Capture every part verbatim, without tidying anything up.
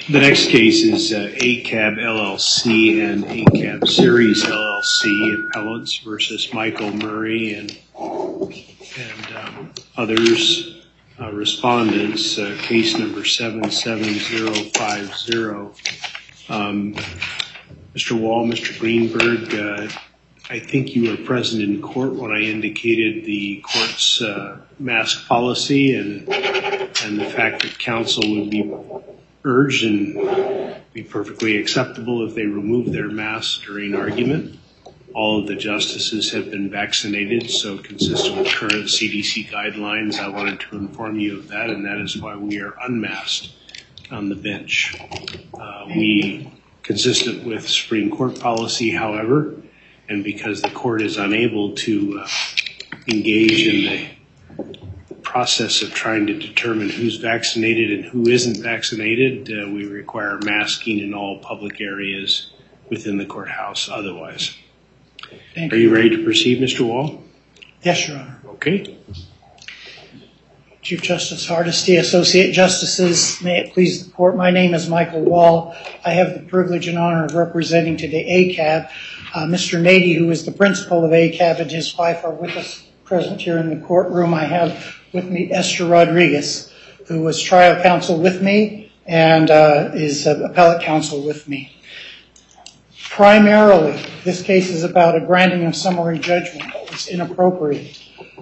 The next case is uh, A C A B L L C and A C A B Series L L C appellants versus Michael Murray and and um, others uh, respondents. Uh, case number seven seven zero five zero. Um, Mister Wall, Mister Greenberg, uh, I think you were present in court when I indicated the court's uh, mask policy and and the fact that counsel would be urged and be perfectly acceptable if they remove their masks during argument. All of the justices have been vaccinated, so consistent with current C D C guidelines, I wanted to inform you of that, and that is why we are unmasked on the bench. Uh, we, consistent with Supreme Court policy, however, and because the court is unable to uh, engage in the process of trying to determine who's vaccinated and who isn't vaccinated, uh, we require masking in all public areas within the courthouse otherwise. Thank Are you ready to proceed, Mister Wall? Yes, Your Honor. Okay. Chief Justice Hardesty, Associate Justices, may it please the Court, my name is Michael Wall. I have the privilege and honor of representing today A C A B. Uh, Mister Nady, who is the principal of A C A B, and his wife are with us present here in the courtroom. I have with me Esther Rodriguez, who was trial counsel with me and uh, is uh, appellate counsel with me. Primarily, this case is about a granting of summary judgment that was inappropriate.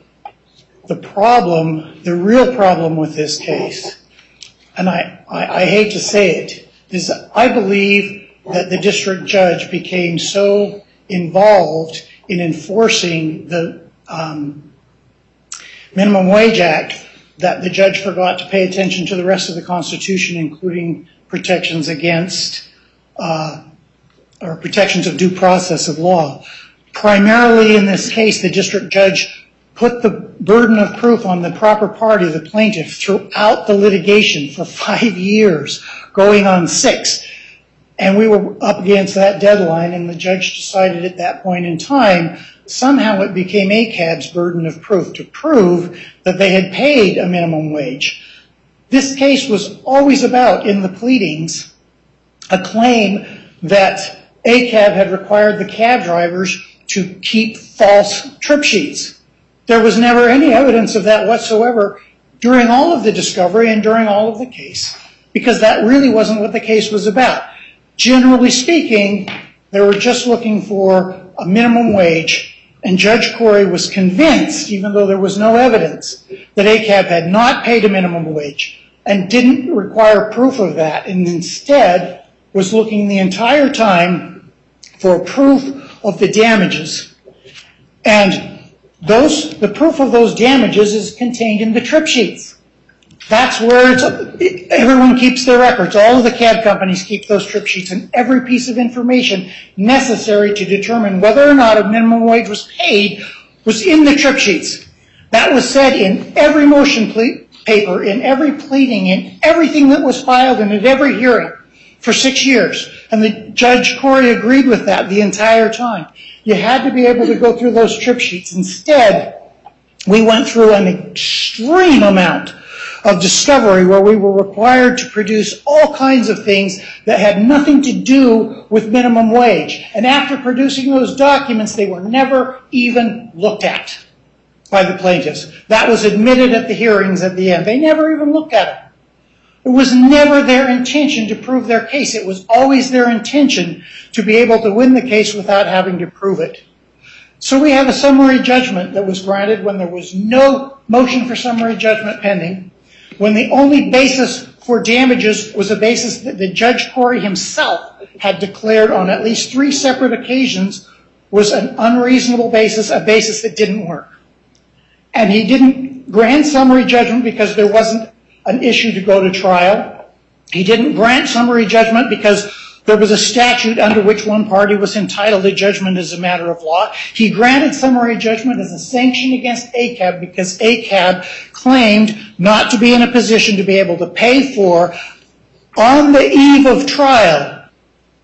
The problem, the real problem with this case, and I, I, I hate to say it, is I believe that the district judge became so involved in enforcing the um, Minimum Wage Act that the judge forgot to pay attention to the rest of the Constitution, including protections against uh, or protections of due process of law. Primarily in this case, the district judge put the burden of proof on the proper party, the plaintiff, throughout the litigation for five years, going on six. And we were up against that deadline, and the judge decided at that point in time, somehow it became A C A B's burden of proof to prove that they had paid a minimum wage. This case was always about, in the pleadings, a claim that A C A B had required the cab drivers to keep false trip sheets. There was never any evidence of that whatsoever during all of the discovery and during all of the case, because that really wasn't what the case was about. Generally speaking, they were just looking for a minimum wage, and Judge Corey was convinced, even though there was no evidence, that A C A B had not paid a minimum wage and didn't require proof of that, and instead was looking the entire time for proof of the damages. And those, the proof of those damages is contained in the trip sheets. That's where it's, everyone keeps their records. All of the cab companies keep those trip sheets, and every piece of information necessary to determine whether or not a minimum wage was paid was in the trip sheets. That was said in every motion ple- paper, in every pleading, in everything that was filed, and at every hearing for six years. And the Judge Corey agreed with that the entire time. You had to be able to go through those trip sheets. Instead, we went through an extreme amount of discovery where we were required to produce all kinds of things that had nothing to do with minimum wage. And after producing those documents, they were never even looked at by the plaintiffs. That was admitted at the hearings at the end. They never even looked at it. It was never their intention to prove their case. It was always their intention to be able to win the case without having to prove it. So we have a summary judgment that was granted when there was no motion for summary judgment pending, when the only basis for damages was a basis that the Judge Corey himself had declared on at least three separate occasions was an unreasonable basis, a basis that didn't work. And he didn't grant summary judgment because there wasn't an issue to go to trial. He didn't grant summary judgment because there was a statute under which one party was entitled to judgment as a matter of law. He granted summary judgment as a sanction against A C A B because A C A B claimed not to be in a position to be able to pay for, on the eve of trial,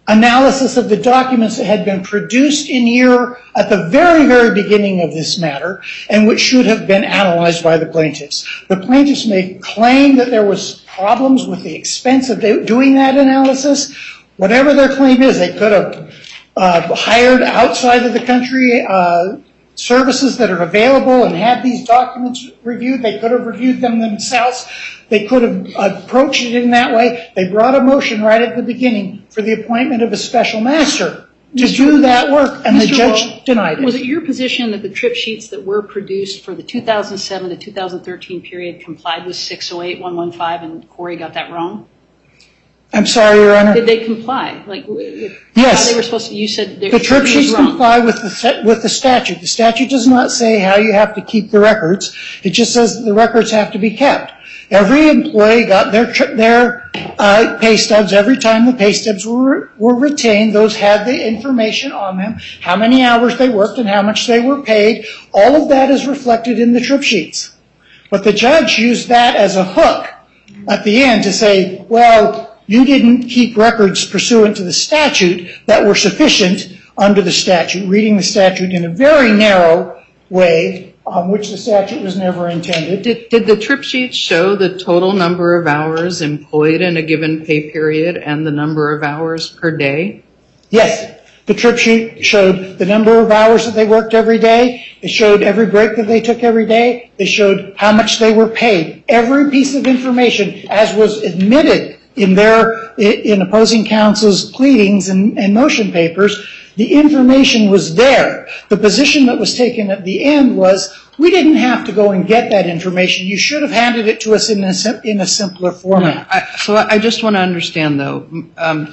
analysis of the documents that had been produced in year at the very, very beginning of this matter, and which should have been analyzed by the plaintiffs. The plaintiffs may claim that there was problems with the expense of doing that analysis. Whatever their claim is, they could have uh, hired outside of the country uh, services that are available and had these documents reviewed. They could have reviewed them themselves. They could have approached it in that way. They brought a motion right at the beginning for the appointment of a special master to do that work, and the judge denied it. Was it your position that the trip sheets that were produced for the two thousand seven to two thousand thirteen period complied with six oh eight one one five, and Corey got that wrong? I'm sorry, Your Honor. Did they comply? Like, yes. How they were supposed to? You said the trip sheets comply with the with the statute. The statute does not say how you have to keep the records. It just says the records have to be kept. Every employee got their their uh, pay stubs every time the pay stubs were were retained. Those had the information on them, how many hours they worked and how much they were paid. All of that is reflected in the trip sheets. But the judge used that as a hook at the end to say, well, you didn't keep records pursuant to the statute that were sufficient under the statute, reading the statute in a very narrow way, on which the statute was never intended. Did, did the trip sheets show the total number of hours employed in a given pay period and the number of hours per day? Yes. The trip sheet showed the number of hours that they worked every day. It showed every break that they took every day. They showed how much they were paid. Every piece of information, as was admitted in their in opposing counsel's pleadings and, and motion papers, the information was there. The position that was taken at the end was, we didn't have to go and get that information. You should have handed it to us in a, in a simpler format. No, I, so I just want to understand, though. Um,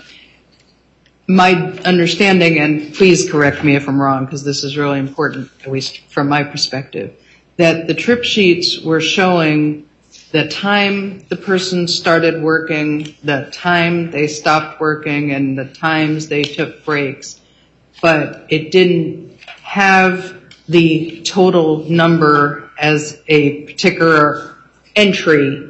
my understanding, and please correct me if I'm wrong, because this is really important, at least from my perspective, that the trip sheets were showing the time the person started working, the time they stopped working, and the times they took breaks. But it didn't have the total number as a particular entry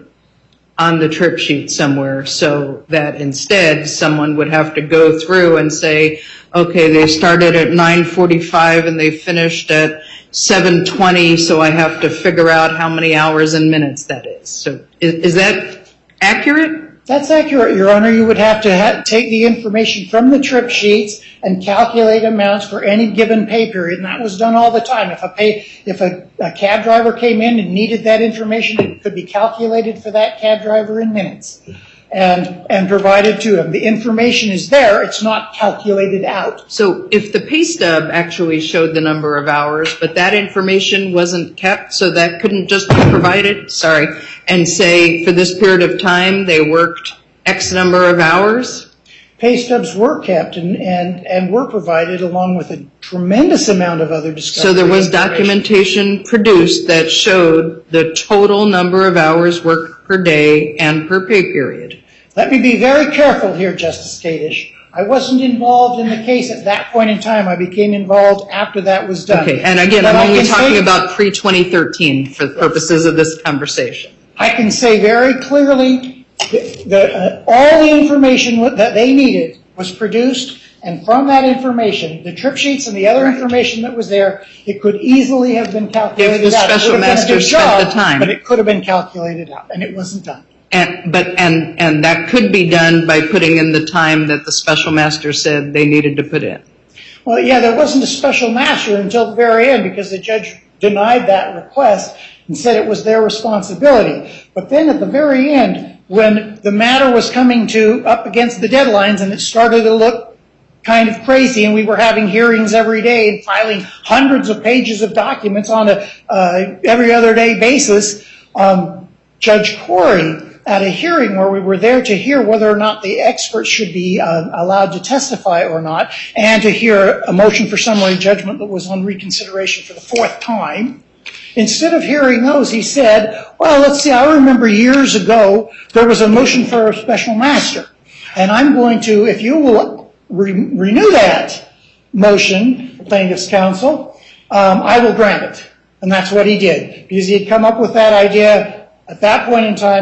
on the trip sheet somewhere, so that instead someone would have to go through and say, okay, they started at nine forty-five and they finished at seven twenty, so I have to figure out how many hours and minutes that is. So is, is that accurate? That's accurate, Your Honor. You would have to ha- take the information from the trip sheets and calculate amounts for any given pay period, and that was done all the time. If a pay, if a, a cab driver came in and needed that information, it could be calculated for that cab driver in minutes and and provided to him. The information is there. It's not calculated out. So if the pay stub actually showed the number of hours, but that information wasn't kept, so that couldn't just be provided, sorry, and say for this period of time they worked X number of hours? Pay stubs were kept and, and, and were provided along with a tremendous amount of other discovery. So there was documentation produced that showed the total number of hours worked per day and per pay period. Let me be very careful here, Justice Kadish. I wasn't involved in the case at that point in time. I became involved after that was done. Okay, and again, but I'm only talking say, about pre twenty thirteen for the purposes of this conversation. I can say very clearly that uh, all the information that they needed was produced, and from that information, the trip sheets and the other information that was there, it could easily have been calculated if the out. Special master spent the time. But it could have been calculated out, and it wasn't done. And, but, and, and that could be done by putting in the time that the special master said they needed to put in. Well, yeah, there wasn't a special master until the very end because the judge denied that request and said it was their responsibility. But then at the very end, when the matter was coming to up against the deadlines and it started to look kind of crazy and we were having hearings every day and filing hundreds of pages of documents on a uh, every other day basis, um, Judge Corey, at a hearing where we were there to hear whether or not the experts should be uh, allowed to testify or not, and to hear a motion for summary judgment that was on reconsideration for the fourth time, instead of hearing those, he said, well, let's see, I remember years ago there was a motion for a special master, and I'm going to, if you will re- renew that motion, plaintiff's counsel, um, I will grant it. And that's what he did, because he had come up with that idea at that point in time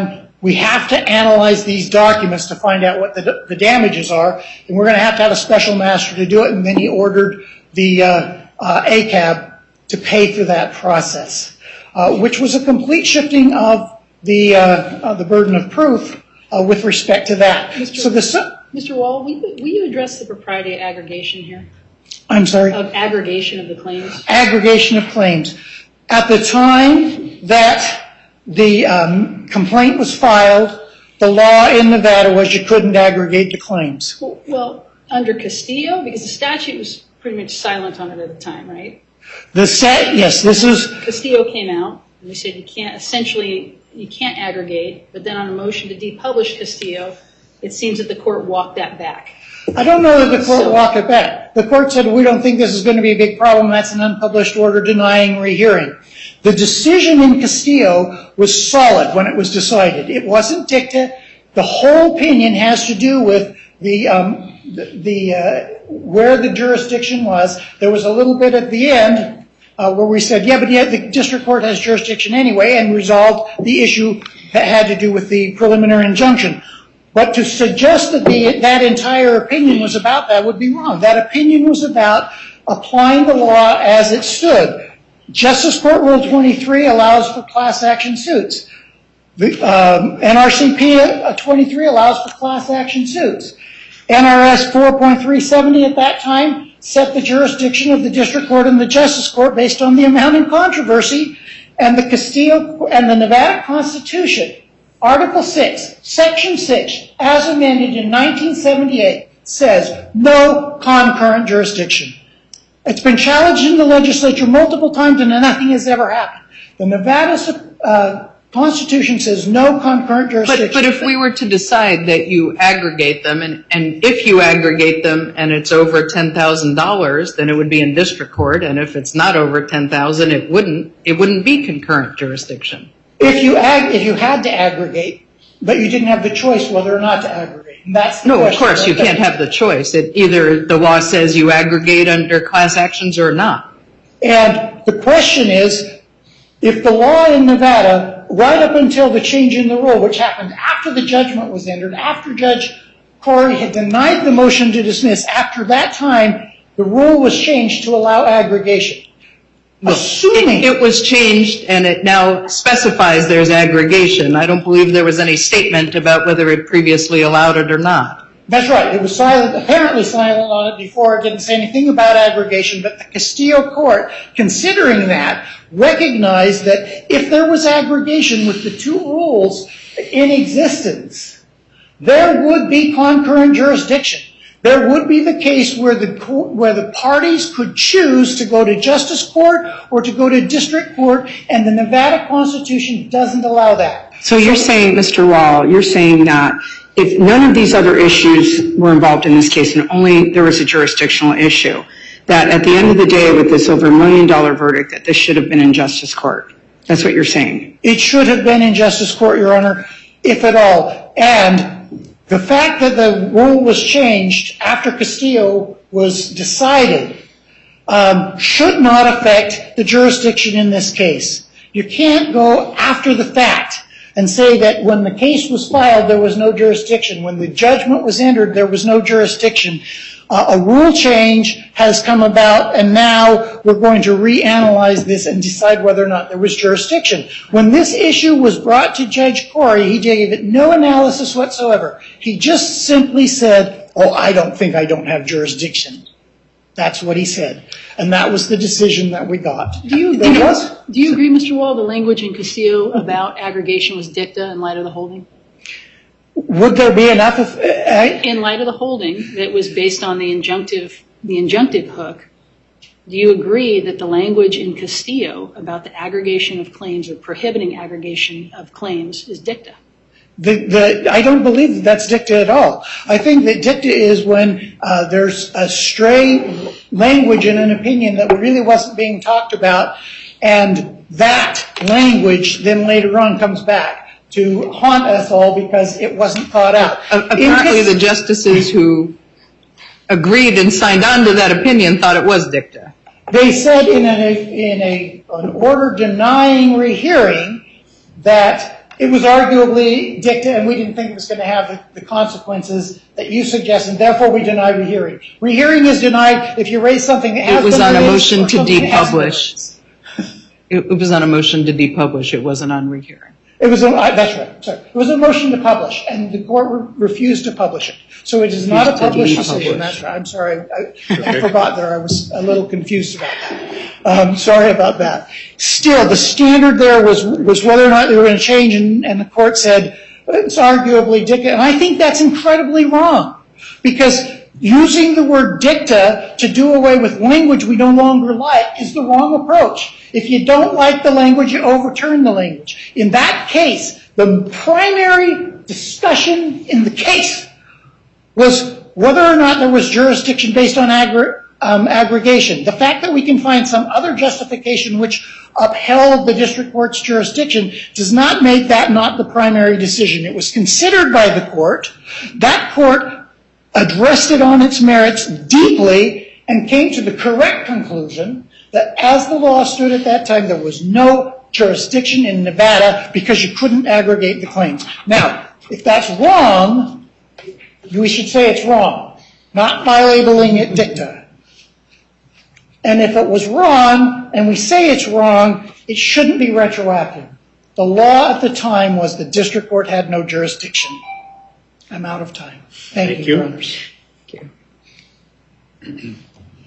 we have to analyze these documents to find out what the, the damages are, and we're going to have to have a special master to do it. And then he ordered the uh, uh, A C A B to pay for that process, uh, which was a complete shifting of the uh, uh, the burden of proof uh, with respect to that. Mister So the Mister Wall, will you, will you address the propriety of aggregation here? I'm sorry. Of aggregation of the claims? Aggregation of claims. At the time that the um, complaint was filed, the law in Nevada was you couldn't aggregate the claims. Well, well, under Castillo, because the statute was pretty much silent on it at the time, right? The set, yes, this is, Castillo came out, and they said you can't, essentially, you can't aggregate, but then on a motion to depublish Castillo, it seems that the court walked that back. I don't know that the court So- walked it back. The court said, we don't think this is going to be a big problem. That's an unpublished order denying rehearing. The decision in Castillo was solid when it was decided. It wasn't dicta. The whole opinion has to do with the, um, the, the uh, where the jurisdiction was. There was a little bit at the end uh, where we said, yeah, but yet the district court has jurisdiction anyway, and resolved the issue that had to do with the preliminary injunction. But to suggest that the, that entire opinion was about that would be wrong. That opinion was about applying the law as it stood. Justice Court Rule twenty-three allows for class action suits. The um, N R C P twenty-three allows for class action suits. N R S four point three seventy at that time set the jurisdiction of the district court and the justice court based on the amount in controversy, and the Castillo and the Nevada Constitution, Article six, Section six, as amended in nineteen seventy-eight, says no concurrent jurisdiction. It's been challenged in the legislature multiple times and nothing has ever happened. The Nevada uh, Constitution says no concurrent jurisdiction. But, but if we were to decide that you aggregate them, and, and if you aggregate them and it's over ten thousand dollars, then it would be in district court, and if it's not over ten thousand dollars, it wouldn't, it wouldn't be concurrent jurisdiction. If you ag- if you had to aggregate, but you didn't have the choice whether or not to aggregate. And that's the No, of question course, right you there. can't have the choice. It, either the law says you aggregate under class actions or not. And the question is, if the law in Nevada, right up until the change in the rule, which happened after the judgment was entered, after Judge Corey had denied the motion to dismiss, after that time, the rule was changed to allow aggregation. Assuming It, it was changed and it now specifies there's aggregation. I don't believe there was any statement about whether it previously allowed it or not. That's right. It was silent, apparently silent on it before. It didn't say anything about aggregation, but the Castillo court, considering that, recognized that if there was aggregation with the two rules in existence, there would be concurrent jurisdiction. There would be the case where the where the parties could choose to go to justice court or to go to district court, and the Nevada Constitution doesn't allow that. So you're saying, Mister Wall, you're saying that if none of these other issues were involved in this case and only there was a jurisdictional issue, that at the end of the day with this over a million dollar verdict that this should have been in justice court. That's what you're saying. It should have been in justice court, Your Honor, if at all. And the fact that the rule was changed after Castillo was decided um, should not affect the jurisdiction in this case. You can't go after the fact and say that when the case was filed, there was no jurisdiction. When the judgment was entered, there was no jurisdiction. Uh, a rule change has come about, and now we're going to reanalyze this and decide whether or not there was jurisdiction. When this issue was brought to Judge Corey, he gave it no analysis whatsoever. He just simply said, oh, I don't think I don't have jurisdiction. That's what he said. And that was the decision that we got. Do you, There was, do you agree, Mister Wall, the language in Castillo about aggregation was dicta in light of the holding? would there be enough of, uh, In light of the holding that was based on the injunctive, the injunctive hook, do you agree that the language in Castillo about the aggregation of claims or prohibiting aggregation of claims is dicta? The, the, I don't believe that that's dicta at all. I think that dicta is when uh, there's a stray language in an opinion that really wasn't being talked about, and that language then later on comes back to haunt us all because it wasn't thought out. Apparently the justices who agreed and signed on to that opinion thought it was dicta. They said in, a, in a, an order denying rehearing that It was arguably dicta, and we didn't think it was going to have the, the consequences that you suggested. Therefore, we deny rehearing. Rehearing is denied if you raise something that has It was been on a raised motion or to something that hasn't been depublish. raised. It, it was on a motion to depublish. It wasn't on rehearing. It was, a, I, that's right, sorry. It was a motion to publish, and the court re- refused to publish it. So it is not a Refused to published depublish. decision, that's right. I'm sorry, I, I forgot there, I was a little confused about that. Um, sorry about that. Still, the standard there was, was whether or not they were going to change, and, and the court said, it's arguably dicta, and I think that's incredibly wrong. Because using the word dicta to do away with language we no longer like is the wrong approach. If you don't like the language, you overturn the language. In that case, the primary discussion in the case was whether or not there was jurisdiction based on aggr- um, aggregation. The fact that we can find some other justification which upheld the district court's jurisdiction does not make that not the primary decision. It was considered by the court. That court addressed it on its merits deeply and came to the correct conclusion that as the law stood at that time, there was no jurisdiction in Nevada because you couldn't aggregate the claims. Now, if that's wrong, we should say it's wrong, not by labeling it dicta. And if it was wrong, and we say it's wrong, it shouldn't be retroactive. The law at the time was the district court had no jurisdiction. I'm out of time. Thank, Thank you, you. Your Honors. Thank you.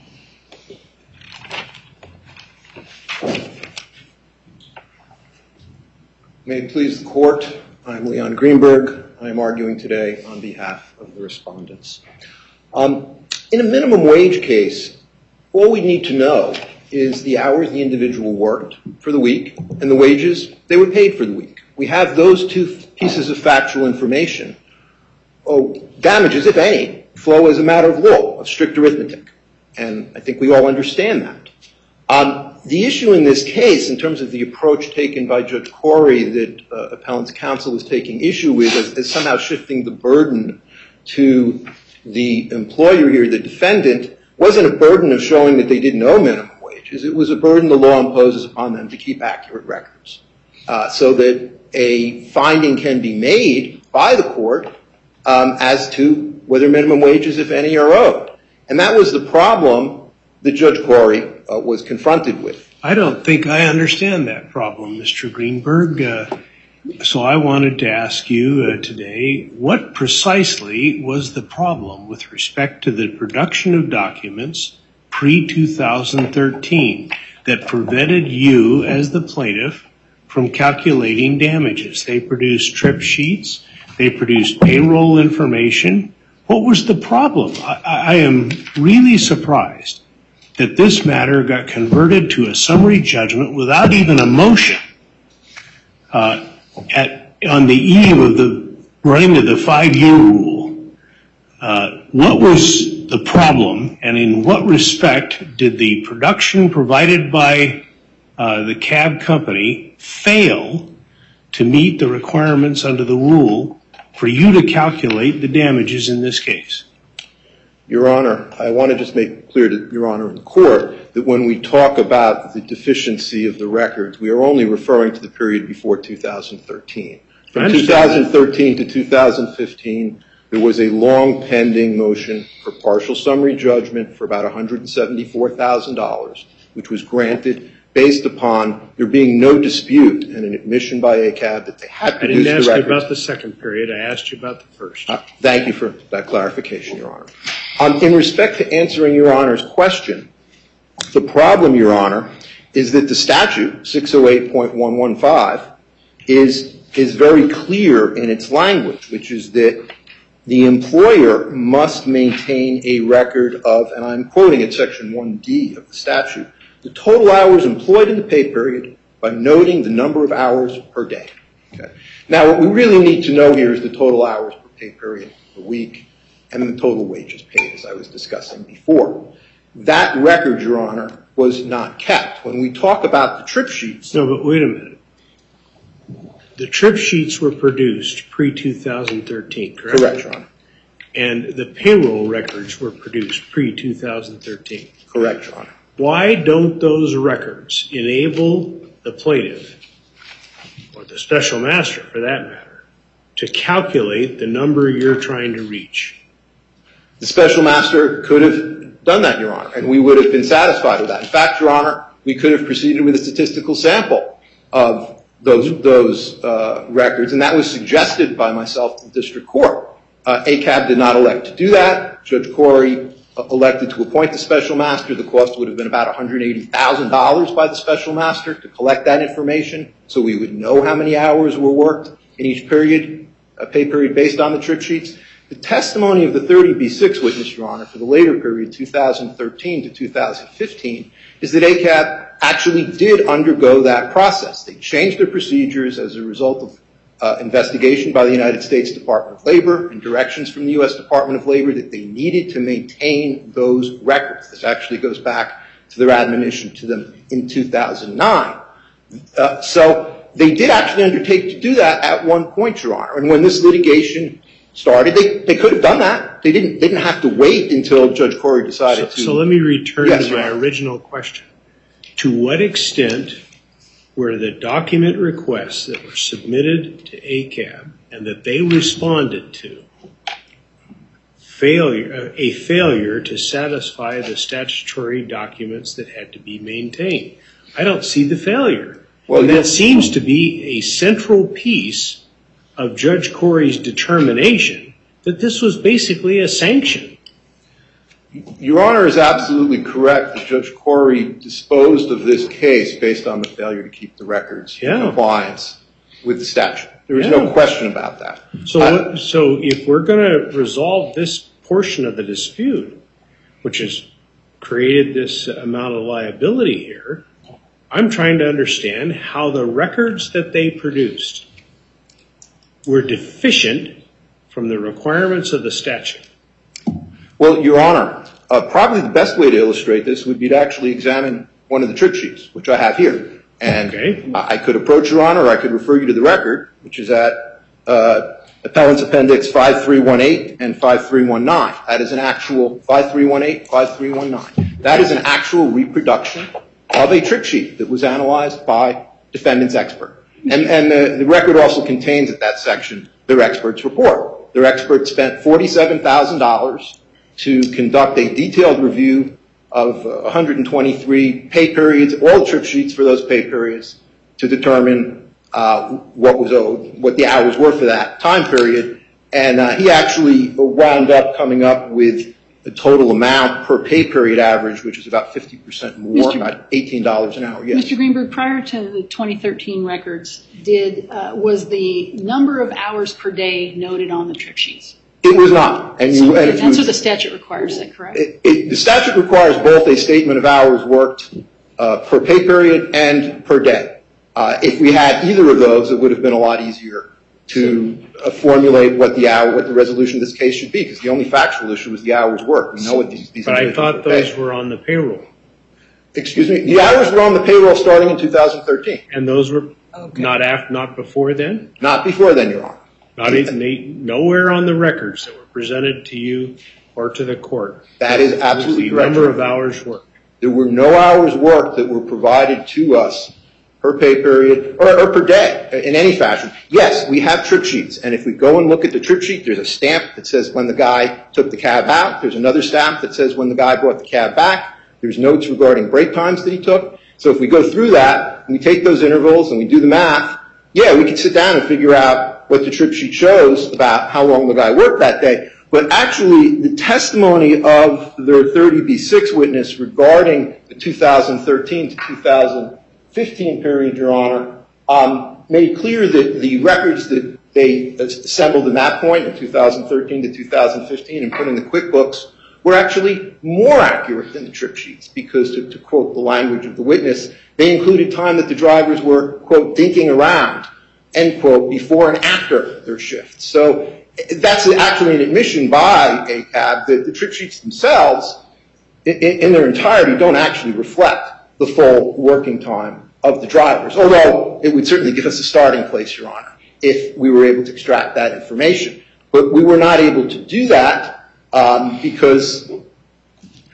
May it please the court, I'm Leon Greenberg. I am arguing today on behalf of the respondents. Um, in a minimum wage case, all we need to know is the hours the individual worked for the week and the wages they were paid for the week. We have those two pieces of factual information. Oh, damages, if any, flow as a matter of law, of strict arithmetic. And I think we all understand that. Um, the issue in this case, in terms of the approach taken by Judge Corey that uh, appellant's counsel is taking issue with as, as somehow shifting the burden to the employer here, the defendant, wasn't a burden of showing that they didn't owe minimum wages. It was a burden the law imposes upon them to keep accurate records uh, so that a finding can be made by the court um, as to whether minimum wages, if any, are owed. And that was the problem that Judge Corey uh, was confronted with. I don't think I understand that problem, Mister Greenberg. Uh, so I wanted to ask you uh, today, what precisely was the problem with respect to the production of documents pre two thousand thirteen that prevented you as the plaintiff from calculating damages? They produced trip sheets. They produced payroll information. What was the problem? I, I am really surprised that this matter got converted to a summary judgment without even a motion uh, at, on the eve of the running of the five-year rule. Uh, what was the problem, and in what respect did the production provided by uh, the cab company fail to meet the requirements under the rule for you to calculate the damages in this case? Your Honor, I want to just make clear to Your Honor in court that when we talk about the deficiency of the records, we are only referring to the period before two thousand thirteen. From two thousand thirteen to two thousand fifteen, there was a long pending motion for partial summary judgment for about one hundred seventy-four thousand dollars, which was granted based upon there being no dispute and an admission by A C A B that they had I produced didn't ask the you records. about the second period. I asked you about the first. Uh, thank you for that clarification, Your Honor. Um, in respect to answering Your Honor's question, the problem, Your Honor, is that the statute, six oh eight point one one five, is, is very clear in its language, which is that the employer must maintain a record of, and I'm quoting at section one D of the statute, the total hours employed in the pay period by noting the number of hours per day. Okay. Now, what we really need to know here is the total hours per pay period per week and the total wages paid, as I was discussing before. That record, Your Honor, was not kept. When we talk about the trip sheets... No, but wait a minute. The trip sheets were produced pre two thousand thirteen, correct? Correct, Your Honor. And the payroll records were produced pre two thousand thirteen. Correct, Your Honor. Why don't those records enable the plaintiff or the special master for that matter, to calculate the number you're trying to reach? The special master could have done that, Your Honor, and we would have been satisfied with that. In fact, Your Honor, we could have proceeded with a statistical sample of those, those uh, records, and that was suggested by myself to the district court. Uh, A C A B did not elect to do that. Judge Corey uh, elected to appoint the special master. The cost would have been about one hundred eighty thousand dollars by the special master to collect that information so we would know how many hours were worked in each period, a pay period based on the trip sheets. The testimony of the thirty B six witness, Your Honor, for the later period, two thousand thirteen to two thousand fifteen, is that A C A B actually did undergo that process. They changed their procedures as a result of uh, investigation by the United States Department of Labor and directions from the U S Department of Labor that they needed to maintain those records. This actually goes back to their admonition to them in two thousand nine. Uh, so they did actually undertake to do that at one point, Your Honor. And when this litigation started, they, they could have done that. They didn't, didn't have to wait until Judge Corey decided so, to. So let me return yes, to my original question. To what extent were the document requests that were submitted to A C A B and that they responded to failure, a failure to satisfy the statutory documents that had to be maintained? I don't see the failure. Well, that seems to be a central piece of Judge Corey's determination that this was basically a sanction. Your Honor is absolutely correct that Judge Corey disposed of this case based on the failure to keep the records yeah. in compliance with the statute. There is yeah. no question about that. So, I, so if we're going to resolve this portion of the dispute, which has created this amount of liability here, I'm trying to understand how the records that they produced were deficient from the requirements of the statute. Well, Your Honor, uh, probably the best way to illustrate this would be to actually examine one of the trip sheets, which I have here. And okay. I, I could approach Your Honor, or I could refer you to the record, which is at uh, Appellant's Appendix five three one eight and five three one nine. That is an actual five three one eight, five three one nine. That is an actual reproduction of a trip sheet that was analyzed by defendant's expert. And, and the, the record also contains at that section their expert's report. Their expert spent forty-seven thousand dollars to conduct a detailed review of uh, one hundred twenty-three pay periods, all the trip sheets for those pay periods, to determine uh, what was owed, what the hours were for that time period. And uh, he actually wound up coming up with the total amount per pay period average, which is about fifty percent more, Mister about eighteen dollars an hour. Yes. Mister Greenberg, prior to the twenty thirteen records, did uh, was the number of hours per day noted on the trip sheets? It was not. And, you, So, and and if that's you, what the statute requires, is that correct? it, it, the statute requires both a statement of hours worked uh, per pay period and per day. Uh, if we had either of those, it would have been a lot easier to uh, formulate what the hour, what the resolution of this case should be, because the only factual issue was the hours worked. We know what these, these But I thought those paid. were on the payroll. Excuse me. The hours were on the payroll starting in two thousand thirteen. And those were Okay. not after, not before then? Not before then, Your Honor. Not even, nowhere on the records that were presented to you or to the court. That is absolutely the correct. number of hours worked. There were no hours worked that were provided to us per pay period or, or per day in any fashion. Yes, we have trip sheets, and if we go and look at the trip sheet, there's a stamp that says when the guy took the cab out. There's another stamp that says when the guy brought the cab back. There's notes regarding break times that he took. So if we go through that, and we take those intervals and we do the math, yeah, we can sit down and figure out what the trip sheet shows about how long the guy worked that day. But actually, the testimony of their thirty B six witness regarding the two thousand thirteen to two thousand fifteen period, Your Honor, um, made clear that the records that they assembled in that point in two thousand thirteen to two thousand fifteen and put in the QuickBooks were actually more accurate than the trip sheets because, to, to quote the language of the witness, they included time that the drivers were, quote, dinking around, end quote, before and after their shift. So that's actually an admission by A C A B that the trip sheets themselves, in, in their entirety, don't actually reflect the full working time of the drivers, although it would certainly give us a starting place, Your Honor, if we were able to extract that information. But we were not able to do that um, because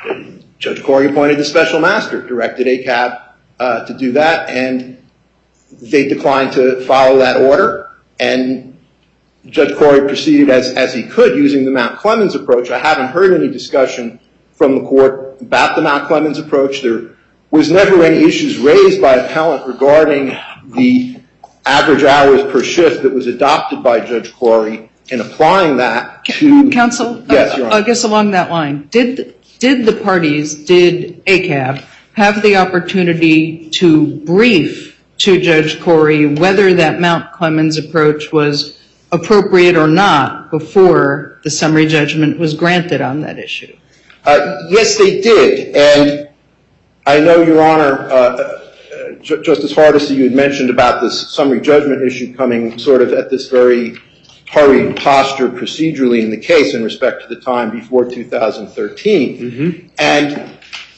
Judge Corey appointed a special master, directed A C A B uh, to do that, and they declined to follow that order, and Judge Corey proceeded as, as he could using the Mount Clemens approach. I haven't heard any discussion from the court about the Mount Clemens approach. There was never any issues raised by appellant regarding the average hours per shift that was adopted by Judge Corey in applying that to... Counsel, yes, Your Honor. I guess along that line, did, did the parties, did A C A B have the opportunity to brief to Judge Corey whether that Mount Clemens approach was appropriate or not before the summary judgment was granted on that issue? Uh, yes, they did. And I know, Your Honor, uh, uh, Justice Hardesty, you had mentioned about this summary judgment issue coming sort of at this very hurried posture procedurally in the case in respect to the time before two thousand thirteen. Mm-hmm. And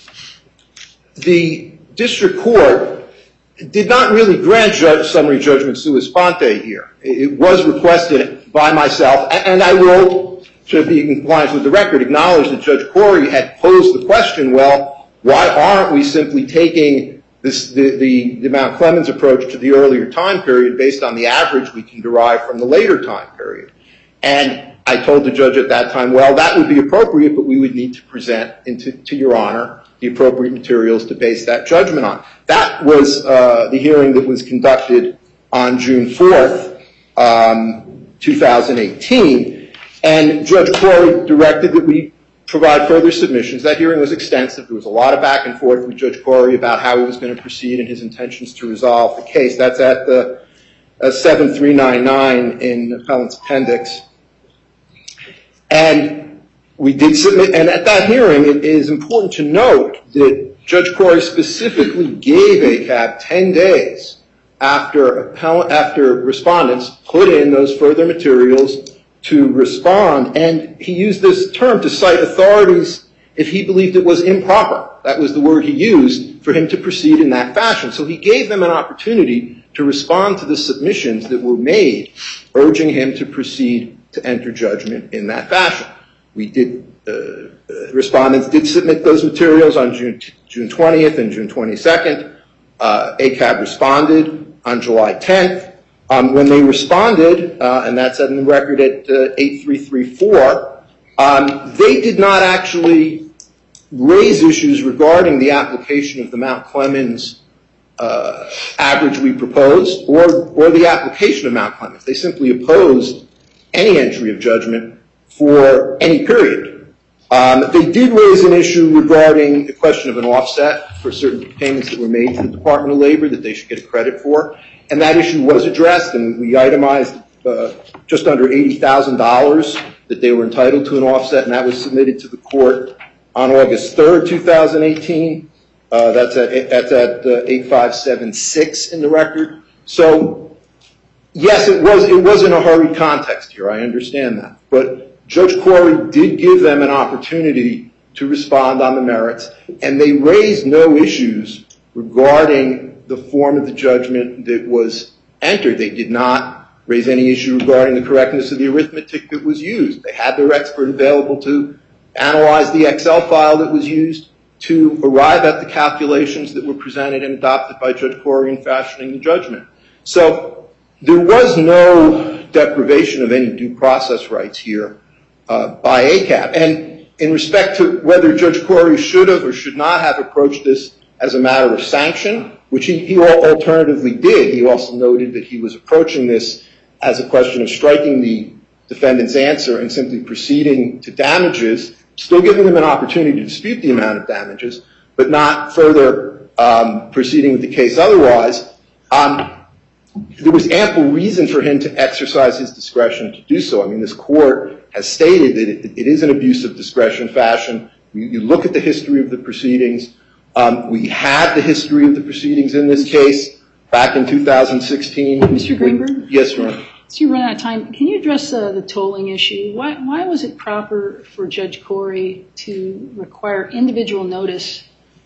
the district court did not really grant judge, summary judgment sua sponte here. It was requested by myself, and I will, to be in compliance with the record, acknowledge that Judge Corey had posed the question, well, why aren't we simply taking this, the, the, the Mount Clemens approach to the earlier time period based on the average we can derive from the later time period? And I told the judge at that time, well, that would be appropriate, but we would need to present into, to Your Honor the appropriate materials to base that judgment on. That was uh, the hearing that was conducted on June fourth, um, two thousand eighteen, and Judge Corey directed that we provide further submissions. That hearing was extensive. There was a lot of back and forth with Judge Corey about how he was going to proceed and his intentions to resolve the case. That's at the uh, seven three nine nine in the appellant's appendix. And we did submit, and at that hearing, it is important to note that Judge Corey specifically gave A C A B ten days after appellant, after respondents put in those further materials to respond, and he used this term to cite authorities if he believed it was improper. That was the word he used for him to proceed in that fashion. So he gave them an opportunity to respond to the submissions that were made, urging him to proceed to enter judgment in that fashion. We did, uh, uh, respondents did submit those materials on June, June twentieth and June twenty-second. Uh, A C A B responded on July tenth. Um, when they responded, uh, and that's in the record at uh, eight three three four, um, they did not actually raise issues regarding the application of the Mount Clemens uh, average we proposed, or, or the application of Mount Clemens. They simply opposed any entry of judgment for any period. Um, they did raise an issue regarding the question of an offset for certain payments that were made to the Department of Labor that they should get a credit for, and that issue was addressed, and we itemized uh, just under eighty thousand dollars that they were entitled to an offset, and that was submitted to the court on August third, two thousand eighteen. Uh, that's at, that's at uh, eight five seven six in the record. So, yes, it was, it was in a hurried context here, I understand that, but Judge Corey did give them an opportunity to respond on the merits, and they raised no issues regarding the form of the judgment that was entered. They did not raise any issue regarding the correctness of the arithmetic that was used. They had their expert available to analyze the Excel file that was used to arrive at the calculations that were presented and adopted by Judge Corey in fashioning the judgment. So there was no deprivation of any due process rights here Uh, by A C A B. And in respect to whether Judge Corey should have or should not have approached this as a matter of sanction, which he, he alternatively did, he also noted that he was approaching this as a question of striking the defendant's answer and simply proceeding to damages, still giving them an opportunity to dispute the amount of damages, but not further um, proceeding with the case otherwise. Um, there was ample reason for him to exercise his discretion to do so. I mean, this court has stated that it, it is an abuse of discretion fashion. You, you look at the history of the proceedings. Um, we had the history of the proceedings in this case back in two thousand sixteen. Mister Greenberg? Yes, Your Honor. So you run out of time. Can you address uh, the tolling issue? Why, why was it proper for Judge Corey to require individual notice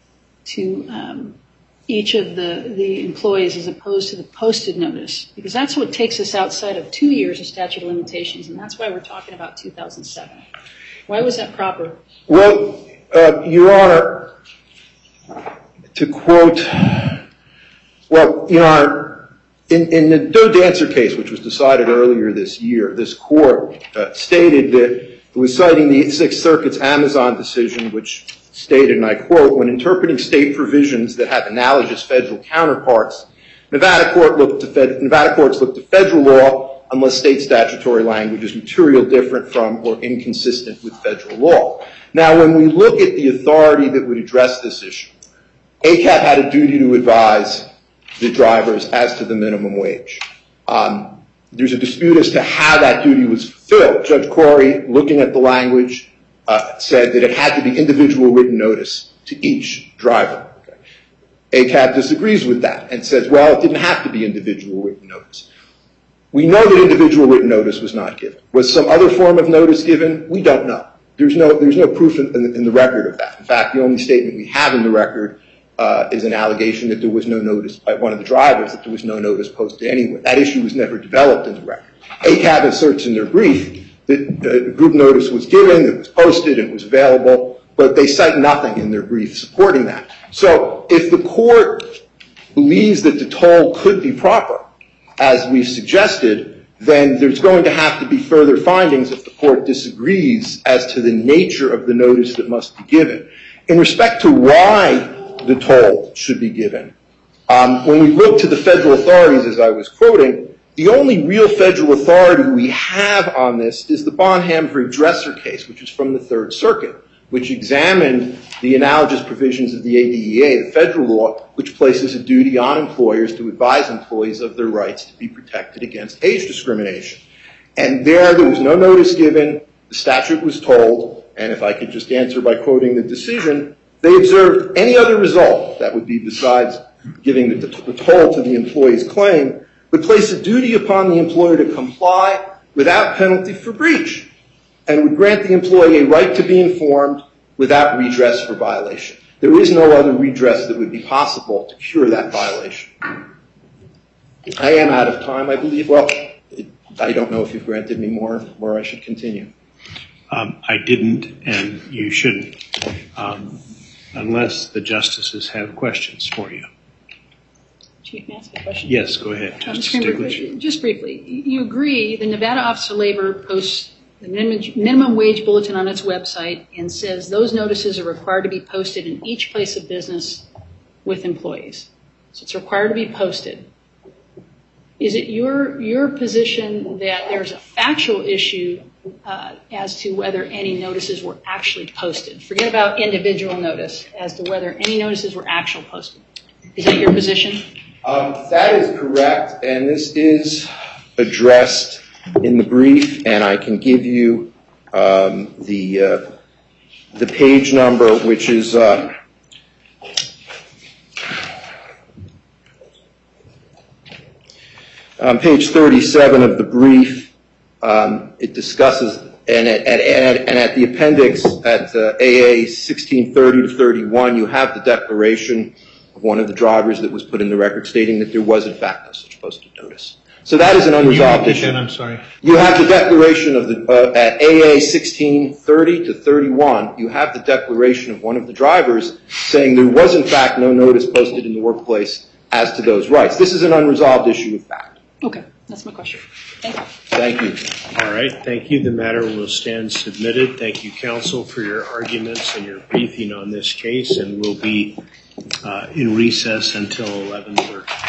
to um, each of the, the employees as opposed to the posted notice? Because that's what takes us outside of two years of statute of limitations, and that's why we're talking about two thousand seven. Why was that proper? Well, uh, Your Honor, to quote, well, Your Honor, in, in the Doe Dancer case, which was decided earlier this year, this court uh, stated that it was citing the Sixth Circuit's Amazon decision, which stated, and I quote, when interpreting state provisions that have analogous federal counterparts, Nevada, court looked to fed, Nevada courts look to federal law unless state statutory language is material different from or inconsistent with federal law. Now, when we look at the authority that would address this issue, A C A B had a duty to advise the drivers as to the minimum wage. Um, there's a dispute as to how that duty was fulfilled. Judge Corey, looking at the language, uh, said that it had to be individual written notice to each driver. Okay. A C A B disagrees with that and says, well, it didn't have to be individual written notice. We know that individual written notice was not given. Was some other form of notice given? We don't know. There's no, there's no proof in, in, in the record of that. In fact, the only statement we have in the record uh, is an allegation that there was no notice by one of the drivers, that there was no notice posted anywhere. That issue was never developed in the record. A C A B asserts in their brief that uh, group notice was given, it was posted, and it was available, but they cite nothing in their brief supporting that. So if the court believes that the toll could be proper, as we've suggested, then there's going to have to be further findings if the court disagrees as to the nature of the notice that must be given. In respect to why the toll should be given, um, when we look to the federal authorities, as I was quoting, the only real federal authority we have on this is the Bonham v. Dresser case, which is from the Third Circuit, which examined the analogous provisions of the A D E A, the federal law, which places a duty on employers to advise employees of their rights to be protected against age discrimination. And there, there was no notice given, the statute was told, and if I could just answer by quoting the decision, they observed any other result, that would be besides giving the, the toll to the employee's claim, would place a duty upon the employer to comply without penalty for breach, and would grant the employee a right to be informed without redress for violation. There is no other redress that would be possible to cure that violation. I am out of time, I believe. Well, it, I don't know if you've granted me more, or I should continue. Um, I didn't, and you shouldn't, um, unless the justices have questions for you. Chief, may I ask a question? Yes, go ahead, Justice Stiglitz. Just briefly, you agree the Nevada Office of Labor posts the minimum wage bulletin on its website and says those notices are required to be posted in each place of business with employees. So it's required to be posted. Is it your your position that there's a factual issue uh, as to whether any notices were actually posted? Forget about individual notice, as to whether any notices were actually posted. Is that your position? Um, that is correct, and this is addressed in the brief, and I can give you um, the uh, the page number, which is uh, on page thirty-seven of the brief. Um, it discusses, and at, at, and at the appendix at uh, A A sixteen thirty to thirty-one, you have the declaration of one of the drivers that was put in the record stating that there was in fact no such posted notice. So that is an unresolved issue. Again, I'm sorry. You have the declaration of the uh, at A A sixteen thirty to thirty-one. You have the declaration of one of the drivers saying there was in fact no notice posted in the workplace as to those rights. This is an unresolved issue of fact. Okay, that's my question. Thank you. Thank you. All right, thank you. The matter will stand submitted. Thank you, counsel, for your arguments and your briefing on this case, and we'll be uh, in recess until eleven thirty.